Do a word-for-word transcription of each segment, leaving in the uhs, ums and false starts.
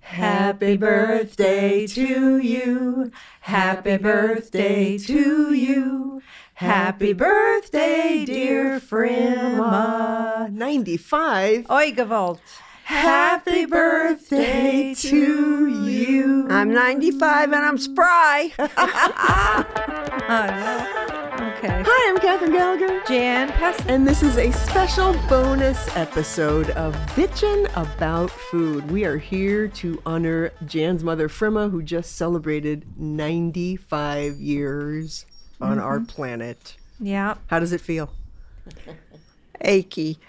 Happy birthday to you. Happy birthday to you. Happy birthday, dear Frimma. ninety-five. Oi, gewollt. Happy birthday to you. I'm ninety-five and I'm spry. Oh, no. Okay. Hi, I'm Catherine Gallagher. Jan Pest. And this is a special bonus episode of Bitchin' About Food. We are here to honor Jan's mother, Frimma, who just celebrated ninety-five years on Mm-hmm. our planet. Yeah. How does it feel? Achy.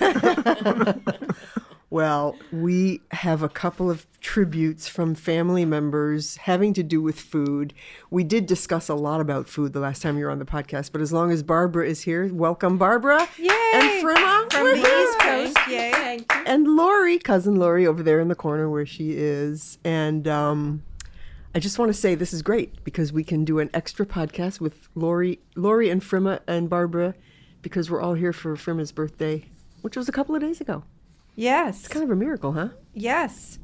Well, we have a couple of tributes from family members having to do with food. We did discuss a lot about food the last time you were on the podcast, but as long as Barbara is here, welcome, Barbara. Yay. And Frimma. From the East Coast. Yay. And Lori, cousin Lori, over there in the corner where she is. And um, I just want to say this is great because we can do an extra podcast with Lori, Lori and Frimma and Barbara because we're all here for Frimma's birthday, which was a couple of days ago. Yes. It's kind of a miracle, huh? Yes.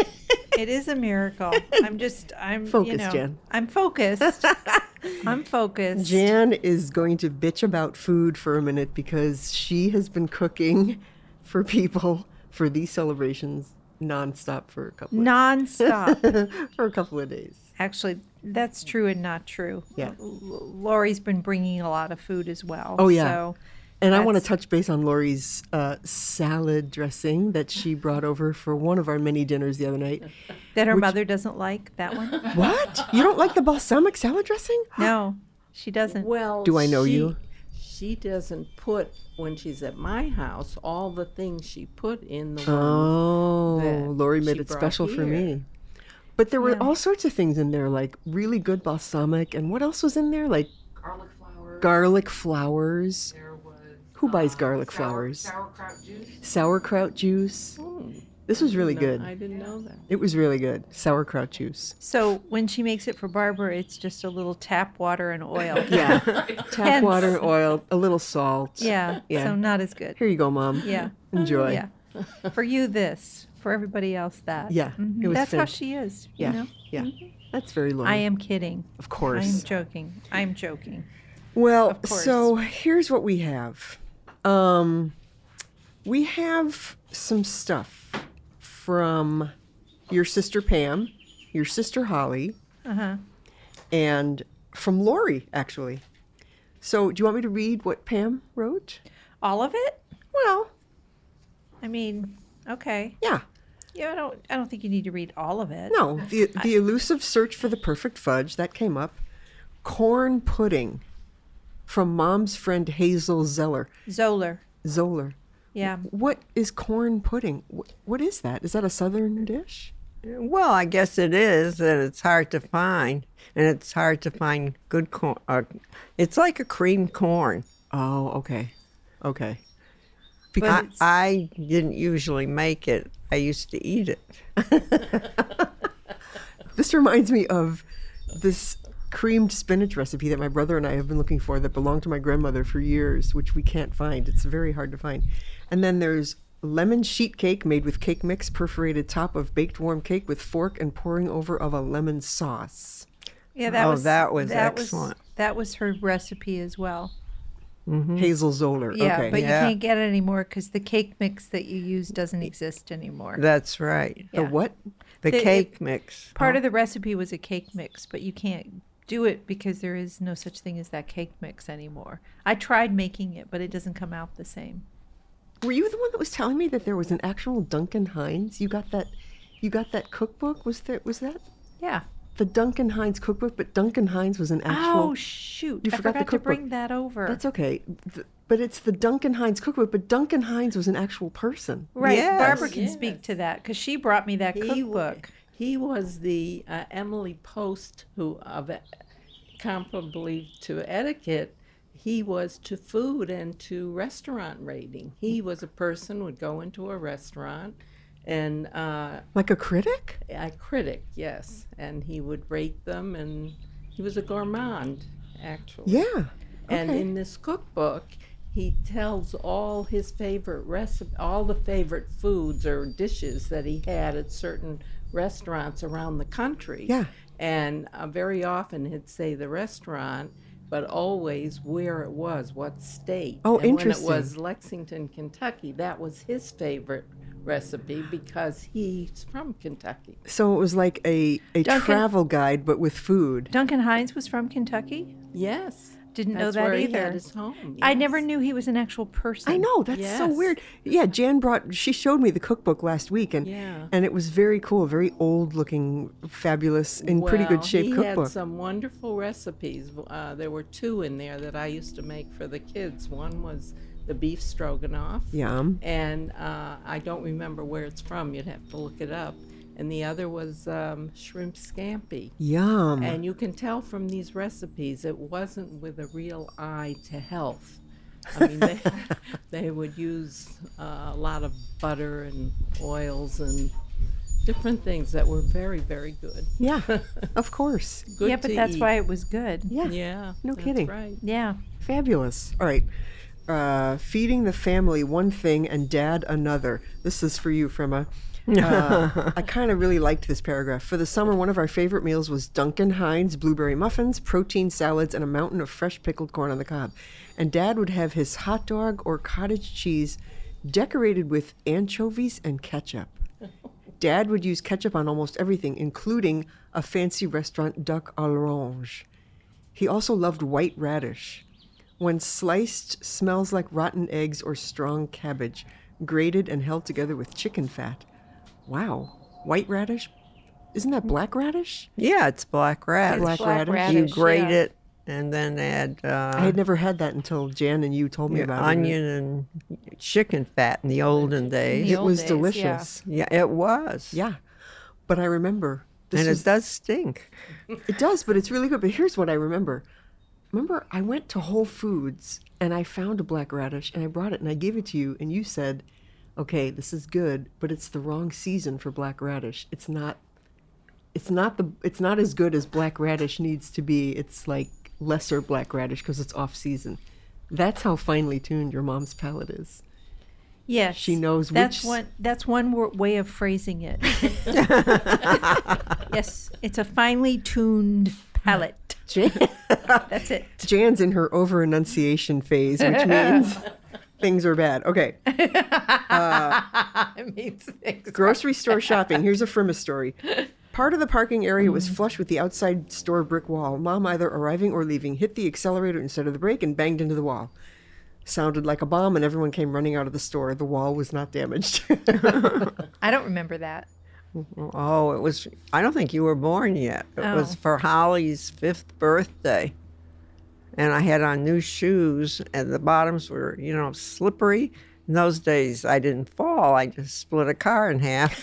It is a miracle. I'm just, I'm, Focused, you know, Jan. I'm focused. I'm focused. Jan is going to bitch about food for a minute because she has been cooking for people for these celebrations nonstop for a couple of, Nonstop. for a couple of days. Actually, that's true and not true. Yeah. L- Lori's been bringing a lot of food as well. Oh, yeah. So And I want to that's- touch base on Lori's uh, salad dressing that she brought over for one of our many dinners the other night. that her Which- mother doesn't like that one. What? You don't like the balsamic salad dressing? No, she doesn't. Well, Do I know she, you? She doesn't put, when she's at my house, all the things she put in the one. Oh, that Lori made she it brought special for here. me. But there were Yeah. all sorts of things in there, like really good balsamic. And what else was in there? Like Garlic flour. garlic flowers. There was. Who buys uh, garlic sour- flowers? Sauerkraut juice. Sauerkraut juice. This was really No, good. I didn't know that. It was really good. Sauerkraut juice. So when she makes it for Barbara, it's just a little tap water and oil. Yeah. Tap Hence- water, oil, a little salt. Yeah. Yeah. So not as good. Here you go, Mom. Yeah. Enjoy. Yeah. For you, this. For everybody else, that. Yeah, Mhm. it was That's how fin- she is. Yeah. You know? Yeah. That's very Lori. I am kidding. Of I am course. joking. I am joking. Well, Of course. so here's what we have. Um, we have some stuff from your sister Pam, your sister Holly, Uh huh. and from Lori, actually. So do you want me to read what Pam wrote? All of it? Well, I mean, okay. yeah. Yeah, I don't. I don't think you need to read all of it. No, the the elusive search for the perfect fudge, that came up. Corn pudding from Mom's friend Hazel Zeller. Zoller. Zoller. Yeah. What is corn pudding? Wh- What is that? Is that a southern dish? Well, I guess it is, and it's hard to find, and it's hard to find good corn. Uh, it's like a creamed corn. Oh, okay. Okay. But I, it's- I didn't usually make it. I used to eat it. This reminds me of this creamed spinach recipe that my brother and I have been looking for that belonged to my grandmother for years, which we can't find. It's very hard to find. And then there's lemon sheet cake made with cake mix, perforated top of baked warm cake with fork and pouring over of a lemon sauce. Yeah, that Oh, was that was that excellent. Was, that was her recipe as well. Hazel Zoller. Yeah, okay. but Yeah. you can't get it anymore because the cake mix that you use doesn't exist anymore. That's right. The yeah. what? The The- cake mix. Part of the recipe was a cake mix, but you can't do it because there is no such thing as that cake mix anymore. I tried making it, but it doesn't come out the same. Were you the one that was telling me that there was an actual Duncan Hines? You got that you got that cookbook? Was there was that Yeah. the Duncan Hines cookbook? But Duncan Hines was an actual Oh shoot! You I forgot the forgot to bring cookbook. that over. That's okay. Th- But it's the Duncan Hines cookbook, but Duncan Hines was an actual person. right. Yes. Barbara can Yes. speak to that because she brought me that He w- cookbook. He was the uh, Emily Post who, of e- comparably to etiquette, he was to food and to restaurant rating. He was a person who would go into a restaurant and uh, Like a critic? a critic, yes, and he would rate them, and he was a gourmand, actually. Yeah. And Okay. in this cookbook, he tells all his favorite recipe, all the favorite foods or dishes that he had at certain restaurants around the country. Yeah. And uh, very often he'd say the restaurant, but always where it was, what state. Oh, and interesting. When it was Lexington, Kentucky, that was his favorite recipe because he's from Kentucky. So it was like a, a Duncan- travel guide, but with food. Duncan Hines was from Kentucky. Yes. Didn't know That's that where either. He had his home. I yes. never knew he was an actual person. I know, that's so Yes. weird. Yeah, Jan brought, she showed me the cookbook last week, and Yeah. and it was very cool, very old looking, fabulous, in pretty Well, good shape he cookbook. had some wonderful recipes. Uh, there were two in there that I used to make for the kids. One was the beef stroganoff. Yum. And uh, I don't remember where it's from. You'd have to look it up. And the other was um, shrimp scampi. Yum. And you can tell from these recipes it wasn't with a real eye to health. I mean, they, they would use uh, a lot of butter and oils and different things that were very, very good. Yeah, of course. Good yeah, but to that's eat. why it was good. Yeah, Yeah, No that's kidding. right. Yeah. fabulous. All right. Uh, feeding the family one thing and dad another. This is for you, Frema. Uh, I kind of really liked this paragraph. For the summer, one of our favorite meals was Duncan Hines blueberry muffins, protein salads, and a mountain of fresh pickled corn on the cob. And Dad would have his hot dog or cottage cheese decorated with anchovies and ketchup. Dad would use ketchup on almost everything, including a fancy restaurant duck à l'orange. He also loved white radish. When sliced, smells like rotten eggs or strong cabbage, grated and held together with chicken fat. Wow. White radish? Isn't that black radish? Yeah, it's black radish. Black black radish. radish. You Radish, grate yeah. it and then add uh, I had never had that until Jan and you told me yeah, about onion and chicken fat in the olden it. days. the It old was days, delicious. Yeah, it was. Yeah. But I remember. This and was, it does stink. It does, but it's really good. But here's what I remember. Remember, I went to Whole Foods and I found a black radish and I brought it and I gave it to you and you said, okay, this is good, but it's the wrong season for black radish. It's not it's not the it's not as good as black radish needs to be. It's like lesser black radish because it's off season. That's how finely tuned your mom's palate is. Yes. She knows that's which- one that's one wor- way of phrasing it. Yes, it's a finely tuned palate. Jan, That's it. Jan's in her over enunciation phase, which means things are bad. Okay. It means things. Grocery store shopping. Here's a Frima story. Part of the parking area was flush with the outside store brick wall. Mom, either arriving or leaving, hit the accelerator instead of the brake and banged into the wall. Sounded like a bomb, and everyone came running out of the store. The wall was not damaged. I don't remember that. Oh, it was, I don't think you were born yet. It Oh. was for Holly's fifth birthday. And I had on new shoes, and the bottoms were, you know, slippery. In those days, I didn't fall. I just split a car in half.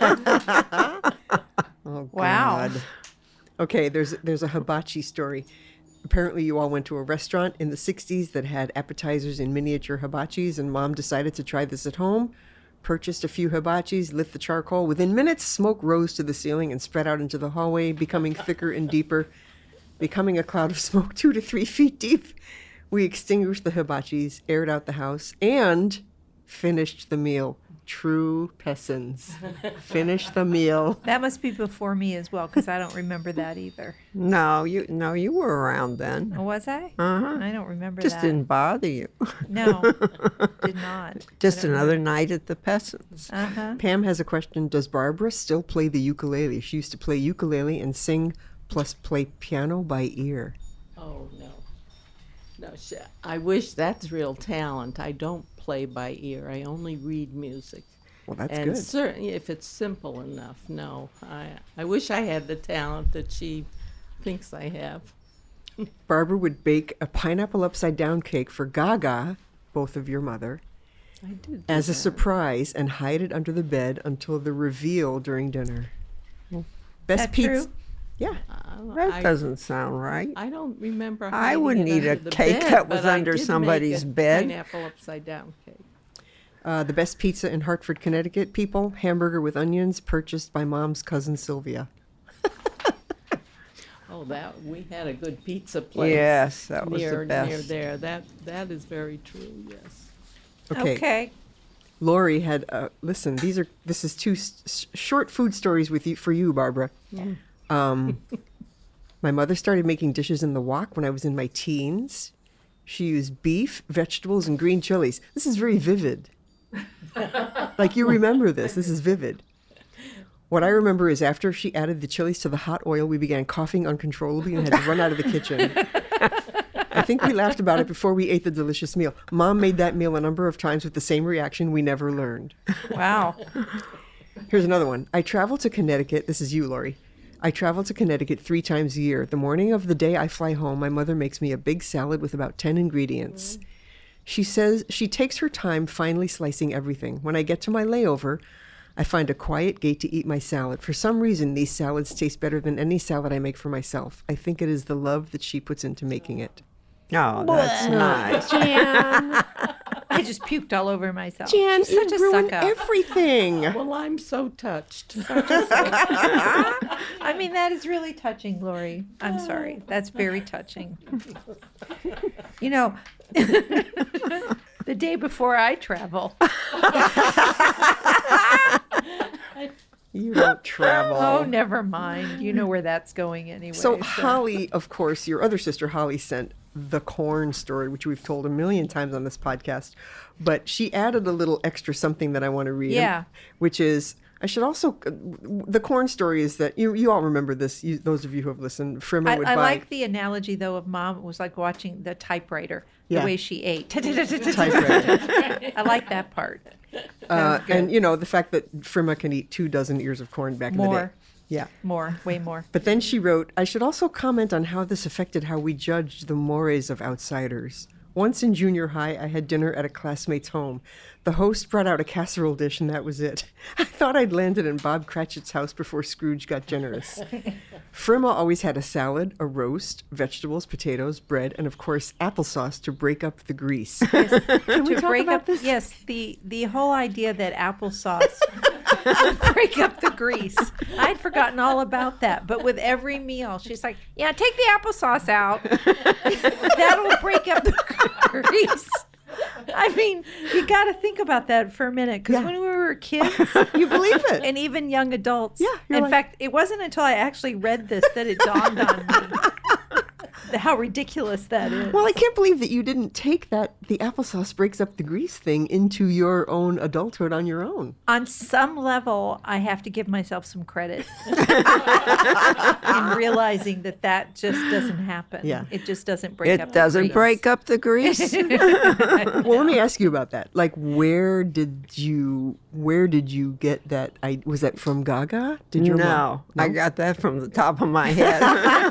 Oh, Wow. God. Okay, there's there's a hibachi story. Apparently, you all went to a restaurant in the sixties that had appetizers in miniature hibachis, and Mom decided to try this at home. Purchased a few hibachis, lit the charcoal. Within minutes, smoke rose to the ceiling and spread out into the hallway, becoming thicker and deeper, becoming a cloud of smoke two to three feet deep. We extinguished the hibachis, aired out the house, and finished the meal. True peasants. Finished the meal. That must be before me as well, because I don't remember that either. no, you no, you were around then. Oh, was I? Uh-huh. I don't remember Just that. didn't bother you. No, did not. Just another night at the Peasants. Uh huh. Pam has a question. Does Barbara still play the ukulele? She used to play ukulele and sing, plus play piano by ear. Oh, no. No, sh- I wish that's real talent. I don't play by ear. I only read music. Well, that's and good. certainly if it's simple enough, no. I I wish I had the talent that she thinks I have. Barbara would bake a pineapple upside down cake for Gaga, both of your mother, I did do as a that. surprise and hide it under the bed until the reveal during dinner. Best That pizza. true? Yeah. Uh, That I, doesn't sound right. I don't remember. I hiding wouldn't it eat a under the cake bed, that was but I under did make somebody's a bed. Pineapple upside down cake. Uh, the best pizza in Hartford, Connecticut, people. Hamburger with onions, purchased by Mom's cousin Sylvia. Oh, Oh, that we had a good pizza place. Yes, that was near, the best. Near there. That that is very true. Yes. Okay. Okay. Lori had uh, listen. These are this is two s- s- short food stories with you for you, Barbara. Um, my mother started making dishes in the wok when I was in my teens. She used beef, vegetables, and green chilies. This is very vivid. Like you remember this. This is vivid. What I remember is after she added the chilies to the hot oil, we began coughing uncontrollably and had to run out of the kitchen. I think we laughed about it before we ate the delicious meal. Mom made that meal a number of times with the same reaction. We never learned. Wow. Here's another one. I travel to Connecticut. This is you, Lori. I travel to Connecticut three times a year. The morning of the day I fly home, my mother makes me a big salad with about ten ingredients. She says she takes her time finely slicing everything. When I get to my layover, I find a quiet gate to eat my salad. For some reason, these salads taste better than any salad I make for myself. I think it is the love that she puts into making it. Oh, that's nice. Jan, I just puked all over myself. Jan, She's such you a ruined suck up. everything. Well, I'm so touched. I mean, that is really touching, Lori. I'm sorry. That's very touching. You know, the day before I travel. You don't travel. Oh, never mind. You know where that's going anyway. So Holly, of course, your other sister Holly sent the corn story, which we've told a million times on this podcast, but she added a little extra something that I want to read. Yeah. Which is, I should also, the corn story is that, you you all remember this, you, those of you who have listened, Frimmer I, would I buy. like the analogy, though, of Mom. It was like watching the typewriter, Yeah. the way she ate. Typewriter. I like that part. Uh, good. and, you know, the fact that Frimmer can eat two dozen ears of corn back in the day. More. Yeah. More, way more. But then she wrote, I should also comment on how this affected how we judged the mores of outsiders. Once in junior high, I had dinner at a classmate's home. The host brought out a casserole dish, and that was it. I thought I'd landed in Bob Cratchit's house before Scrooge got generous. Frimma always had a salad, a roast, vegetables, potatoes, bread, and of course, applesauce to break up the grease. Yes, Can we to talk break about up this? yes the the whole idea that applesauce would break up the grease. I'd forgotten all about that, but with every meal she's like, yeah, take the applesauce out. That'll break up the grease. I mean, you got to think about that for a minute, because Yeah. when we were kids You believe it? and even young adults, Yeah, you're in like- fact, it wasn't until I actually read this that it dawned on me how ridiculous that is. Well, I can't believe that you didn't take that, the applesauce breaks up the grease thing into your own adulthood on your own. On some level, I have to give myself some credit in realizing that that just doesn't happen. Yeah. It just doesn't break up It the doesn't grease. break up the grease. Well, let me ask you about that. Like, where did you, where did you get that? I was that from Gaga? Did your No, mom? I got that from the top of my head.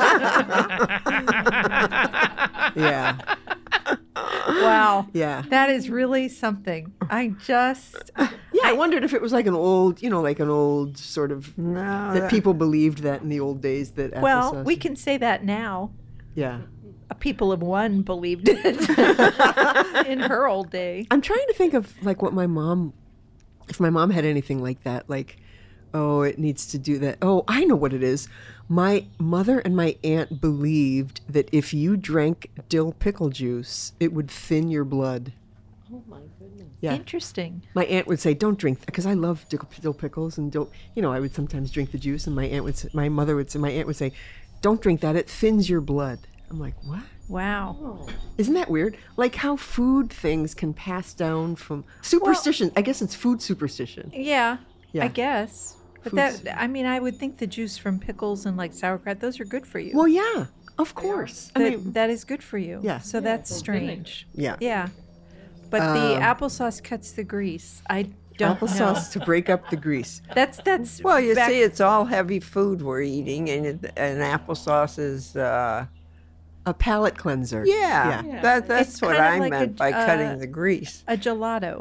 Yeah, Wow. yeah. That is really something. I just, Yeah, I wondered if it was like an old, you know, like an old sort of No, that that- people believed that in the old days that well, applesauce- we can say that now. Yeah. A people of one believed it in her old day. I'm trying to think of like what my mom, if my mom had anything like that, like, oh, it needs to do that. Oh, I know what it is. My mother and my aunt believed that if you drank dill pickle juice, it would thin your blood. Oh my goodness. Yeah. Interesting. My aunt would say, "Don't drink," because I love dill, dill pickles and dill. You know, I would sometimes drink the juice, and my aunt would, say, my mother would say, my aunt would say, "Don't drink that; it thins your blood." I'm like, what? Wow. Isn't that weird? Like how food things can pass down from superstition. I guess it's food superstition. Yeah, Yeah. I guess. But Foods- that, I mean, I would think the juice from pickles and like sauerkraut, those are good for you. Well, yeah, of course. I that, mean, that is good for you. Yeah. So Yeah, that's for strange. yeah. Yeah. But the Um, applesauce cuts the grease. I don't Applesauce to break up the grease. know. That's that's Well, you back- see, it's all heavy food we're eating, and it, and applesauce is, uh, A palate cleanser. yeah, Yeah. that that's It's what kind of I like meant a- by uh, cutting the grease. a gelato.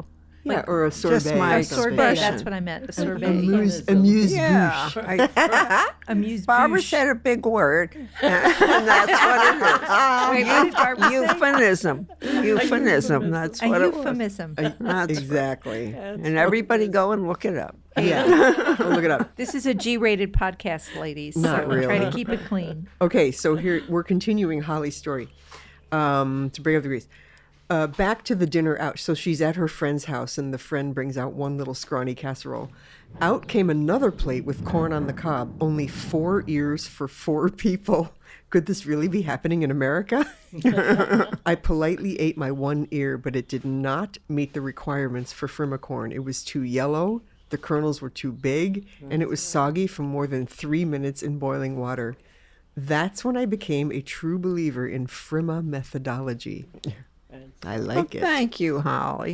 Yeah, or a sorbet. just my A or something. sorbet, expression. that's what I meant. A sorbet. Amuse, amuse Yeah. bouche. I, Amuse Barbara bouche. said a big word, and that's what it is. Wait, what did Barbara say? Euphemism. Euphemism. That's A what it was. euphemism. That's Exactly. And everybody go and look it up. Yeah. Oh, look it up. This is a G-rated podcast, ladies. Not so try to really. keep it clean. Okay, so here we're continuing Holly's story um, to break up the grease. Uh, back to the dinner out. So she's at her friend's house, and the friend brings out one little scrawny casserole. Out came another plate with corn on the cob. Only four ears for four people. Could this really be happening in America? I politely ate my one ear, but it did not meet the requirements for Frimacorn. It was too yellow, the kernels were too big, and it was soggy from more than three minutes in boiling water. That's when I became a true believer in Frima methodology. I Well, like it. thank you, Holly.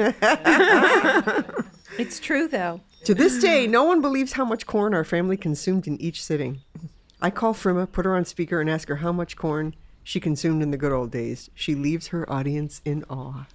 It's true, though. To this day, no one believes how much corn our family consumed in each sitting. I call Frima, put her on speaker, and ask her how much corn she consumed in the good old days. She leaves her audience in awe.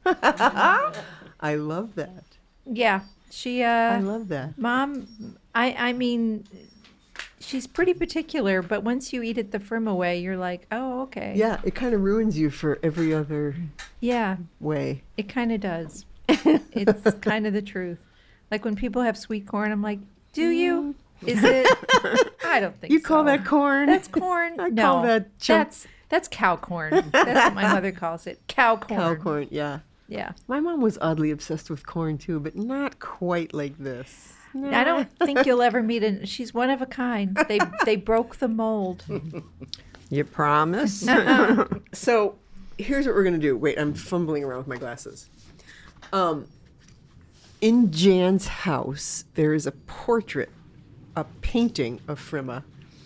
I love that. Yeah, she. I Uh, love that. Mom, I. I mean, she's pretty particular, but once you eat it the Frima way, you're like, oh, okay. Yeah, it kind of ruins you for every other Yeah, way. it kind of does. It's kind of the truth. Like when people have sweet corn, I'm like, do you? Is it? I don't think You so. call that corn? That's corn. I no, call that chunk- that's that's cow corn. That's what my mother calls it. Cow corn. cow corn. Yeah. Yeah. My mom was oddly obsessed with corn too, but not quite like this. I don't think you'll ever meet a. She's one of a kind. They they broke the mold. You promise? So here's what we're gonna do. Wait, I'm fumbling around with my glasses. Um, in Jan's house, there is a portrait, a painting of Frima,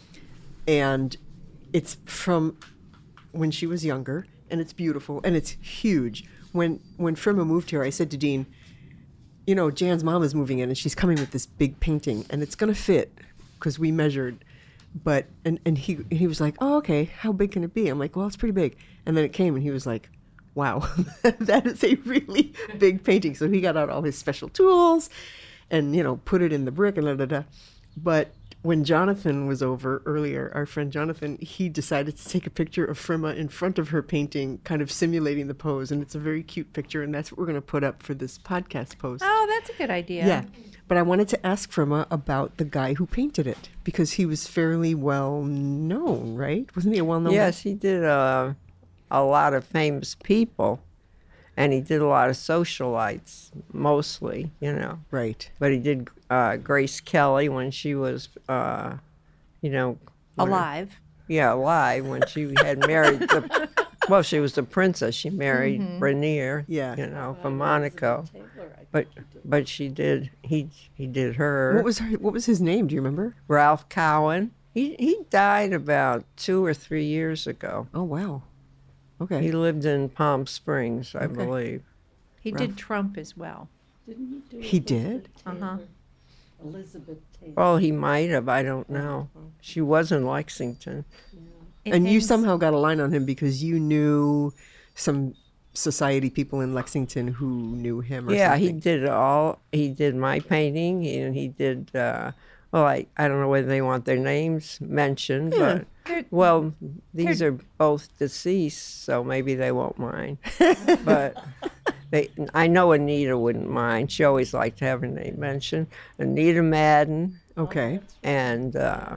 and it's from when she was younger, and it's beautiful and it's huge. When when Frima moved here, I said to Dean, you know, Jan's mom is moving in, and she's coming with this big painting, and it's gonna fit because we measured. But and and he he was like, oh, okay, how big can it be? I'm like, well, it's pretty big. And then it came, and he was like, wow, that is a really big painting. So he got out all his special tools, and you know, put it in the brick and da da da. But when Jonathan was over earlier, our friend Jonathan, he decided to take a picture of Frima in front of her painting, kind of simulating the pose, and it's a very cute picture, and that's what we're going to put up for this podcast post. Oh, that's a good idea. Yeah. But I wanted to ask Frima about the guy who painted it, because he was fairly well known, right? Wasn't he a well known? Yes, he did uh, a lot of famous people, and he did a lot of socialites, mostly, you know. Right. But he did uh, Grace Kelly when she was, uh, you know. when- Alive. Yeah, alive when she had married the. Well, she was the princess. She married Rainier. Yeah. You know, from Monaco. But but she did. He he did her. What was her, what was his name? Do you remember? Ralph Cowan. He he died about two or three years ago. Oh wow. Okay. He lived in Palm Springs, I Okay. believe. He did Trump as well. Didn't he do He Elizabeth did? Uh-huh. Taylor? Elizabeth Taylor. Well, he might have. I don't know. She was in Lexington. It and you ends- somehow got a line on him because you knew some society people in Lexington who knew him. Or Yeah, he something. did all. He did my painting, and he did. Uh, well, I, I don't know whether they want their names mentioned, They're- but well, these are both deceased, so maybe they won't mind. But they, I know Anita wouldn't mind. She always liked to have her name mentioned. Anita Madden Okay. and uh,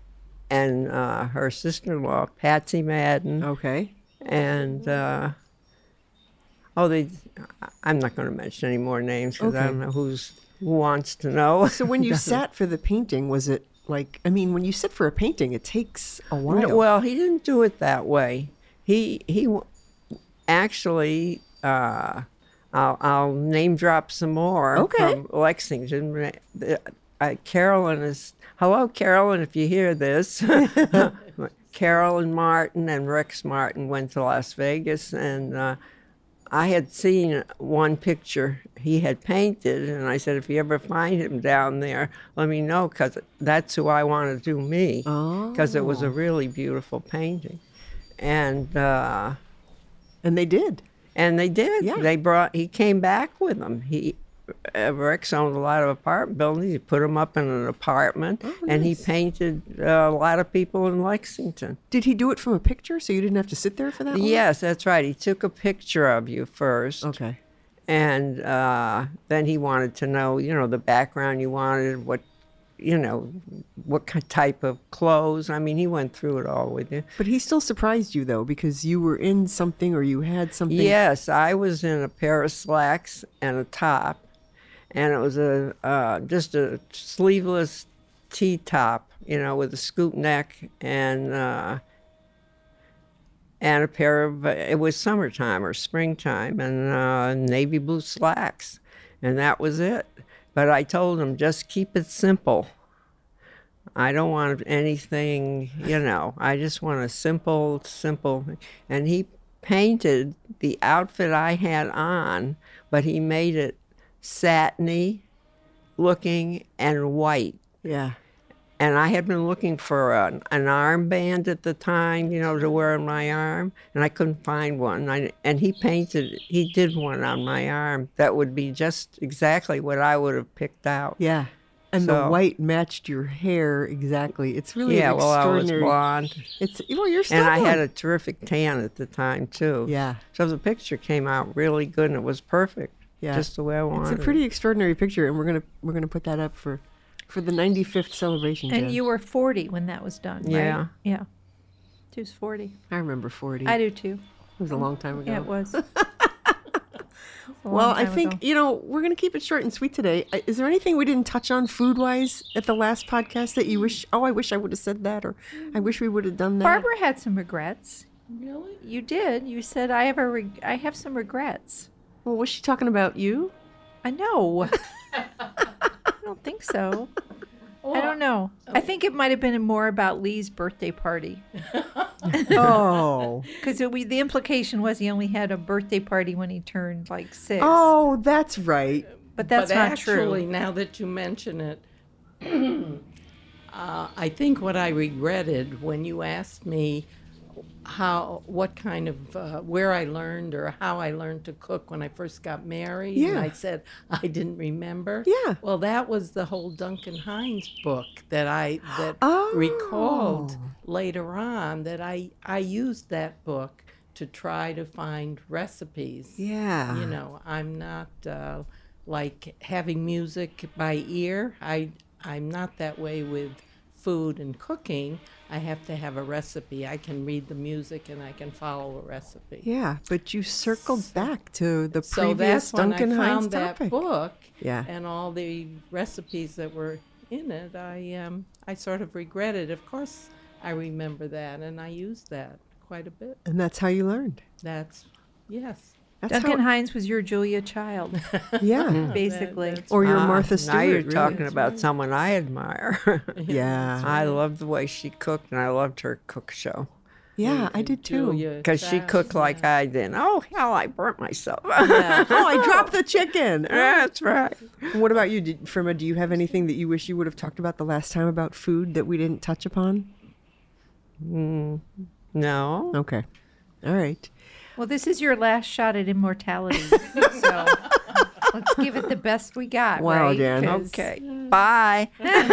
and uh, her sister-in-law Patsy Madden. Okay. And uh, oh, they. I'm not going to mention any more names because I Okay. don't know who's who wants to know. So when you sat for the painting, was it like? I mean, when you sit for a painting, it takes a while. No, well, he didn't do it that way. He he w- actually. Uh, I'll, I'll name drop some more Okay. from Lexington. Uh, uh, Carolyn is hello, Carolyn. If you hear this, Carolyn Martin and Rex Martin went to Las Vegas, and uh, I had seen one picture he had painted, and I said, if you ever find him down there, let me know, because that's who I want to do me, because it was a really beautiful painting, and uh, And they did. and they did. Yeah. They brought. He came back with them. He uh, Rex owned a lot of apartment buildings. He put them up in an apartment, Oh, and he nice. painted uh, a lot of people in Lexington. Did he do it from a picture so you didn't have to sit there for that long? Yes, that's right. He took a picture of you first. Okay. And uh, then he wanted to know, you know, the background you wanted, what, you know, what ki- type of clothes. I mean, he went through it all with you. But he still surprised you, though, because you were in something or you had something. Yes, I was in a pair of slacks and a top, and it was a uh, just a sleeveless T-top, you know, with a scoop neck and uh, and a pair of, uh, it was summertime or springtime, and uh, navy blue slacks, and that was it. But I told him, just keep it simple. I don't want anything, you know, I just want a simple, simple. And he painted the outfit I had on, but he made it satiny looking and white. Yeah. And I had been looking for an, an armband at the time, you know, to wear on my arm, and I couldn't find one. I, and he painted, he did one on my arm that would be just exactly what I would have picked out. Yeah. And the So- white matched your hair exactly. It's really Yeah, an well, I was extraordinary. blonde, It's well, you're still and I had blonde. a terrific tan at the time too. Yeah. So the picture came out really good, and it was perfect, Yeah. just the way I wanted. It's a pretty extraordinary picture, and we're gonna we're gonna put that up for for the ninety-fifth celebration. And Jen. you were forty when that was done, right? Yeah. Yeah. She was forty. I remember forty. I do too. It was a long time ago. Yeah, it was. Well, I think, you know, we're going to keep it short and sweet today. I- Is there anything we didn't touch on food-wise at the last podcast that you wish, oh, I wish I would have said that, or I wish we would have done that? Barbara had some regrets. Really? You did. You said I have a reg- I have some regrets. Well, was she talking about you? I know. I don't think so. I don't know. I think it might have been more about Lee's birthday party Oh. because the implication was he only had a birthday party when he turned like six. Oh, that's right. but that's but not actually, true. now that you mention it, uh, I think what I regretted when you asked me how, what kind of, uh, where I learned or how I learned to cook when I first got married, and Yeah. I said I didn't remember. Yeah. Well, that was the whole Duncan Hines book that I that Oh. recalled later on that I I used that book to try to find recipes. Yeah. You know, I'm not uh, like having music by ear. I I'm not that way with food and cooking. I have to have a recipe. I can read the music and I can follow a recipe. Yeah, but you circled back to the So previous that's when Duncan I Hines found that topic. book Yeah. and all the recipes that were in it. I um I sort of regretted. Of course, I remember that, and I used that quite a bit. And that's how you learned. That's yes. That's Duncan how, Hines was your Julia Child, yeah. basically. that's Or your Ah, Martha Stewart. Now you're really. talking about someone I admire. Yeah. I loved the way she cooked, and I loved her cook show. Yeah, I did too. Julia Because she Child, cooked like I did. Oh, hell, I burnt myself. Oh, I dropped the chicken. That's right. What about you, did, Firma? Do you have anything that you wish you would have talked about the last time about food that we didn't touch upon? No. Okay. All right. Well, this is your last shot at immortality, so let's give it the best we got. Wow, right? Dan. 'Cause- Okay. Bye.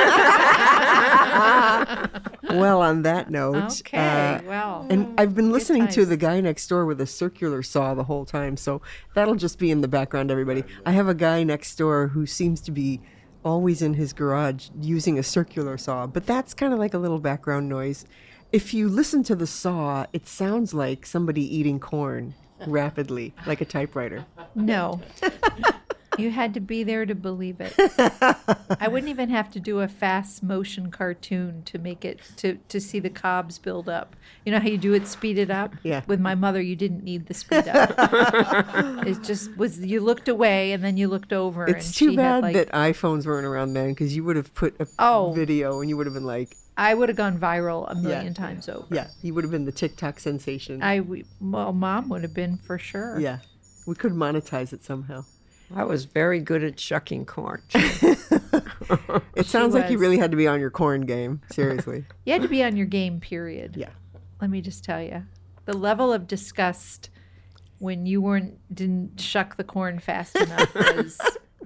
Well, on that note. Okay. uh, well. and I've been listening to times. the guy next door with a circular saw the whole time, so that'll just be in the background, everybody. I have a guy next door who seems to be always in his garage using a circular saw, but that's kind of like a little background noise. If you listen to the saw, it sounds like somebody eating corn rapidly, like a typewriter. No. You had to be there to believe it. I wouldn't even have to do a fast motion cartoon to make it to to see the cobs build up. You know how you do it speed it up? Yeah. With my mother, you didn't need the speed up. It just was you looked away and then you looked over. It's and too she bad had like, that iPhones weren't around then, because you would have put a Oh. video and you would have been like, I would have gone viral a million times over. yeah, you would have been the TikTok sensation. I we- well, mom would have been for sure. yeah, we could monetize it somehow. I was very good at shucking corn. It sounds like you was. really had to be on your corn game. Seriously. You had to be on your game. Period. Yeah. Let me just tell you, the level of disgust when you weren't didn't shuck the corn fast enough was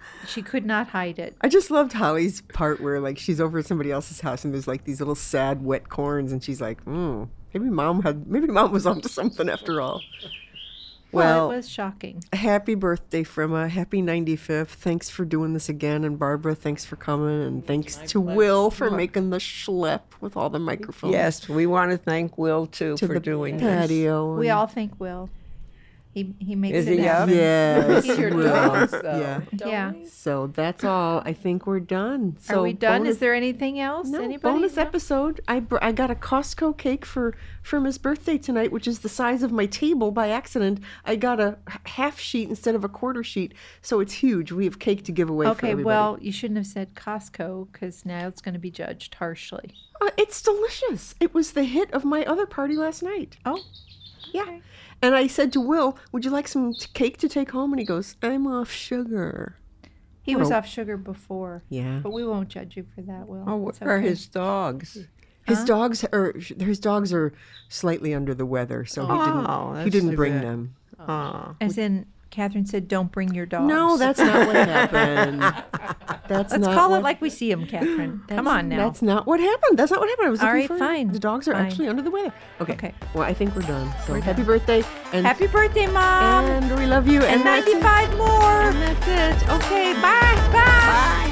she could not hide it. I just loved Holly's part where like she's over at somebody else's house and there's like these little sad wet corns and she's like, hmm, maybe mom had maybe mom was onto something after all. Well, Well, it was shocking. happy birthday, Frima. Happy ninety-fifth. Thanks for doing this again. And Barbara, thanks for coming. And thanks to Will for making the schlep with all the microphones. Yes, we want to thank Will too to for the doing this. patio. We and- all think Will. He he makes Is it he up? happen. Yes. He's your Will. dogs, though. Yeah. don't Yeah. we? So that's all. I think we're done. So Are we done? bonus- Is there anything else? No, Anybody? bonus No? episode. I, br- I got a Costco cake for for his birthday tonight, which is the size of my table by accident. I got a h- half sheet instead of a quarter sheet, so it's huge. We have cake to give away for Okay, everybody. well, you shouldn't have said Costco because now it's going to be judged harshly. Uh, it's delicious. It was the hit of my other party last night. Oh, Yeah. okay. And I said to Will, would you like some t- cake to take home? And he goes, I'm off sugar. He What was a- off sugar before. Yeah. But we won't judge you for that, Will. Oh, It's where are okay. his dogs? His dogs are his dogs are slightly under the weather, so he Oh, didn't he that's didn't too bring bad. them. Oh. As in, Catherine said, don't bring your dogs. No, that's not what happened. That's Let's not call what, it like we see them, Catherine. Come on now. That's not what happened. That's not what happened. I was All looking right, for fine, The dogs are fine. actually under the weather. Okay. Okay. Well, I think we're done. So We're happy done. birthday and Happy birthday, Mom. and we love you and that's it. ninety-five more. And that's it. Okay. Bye. Bye.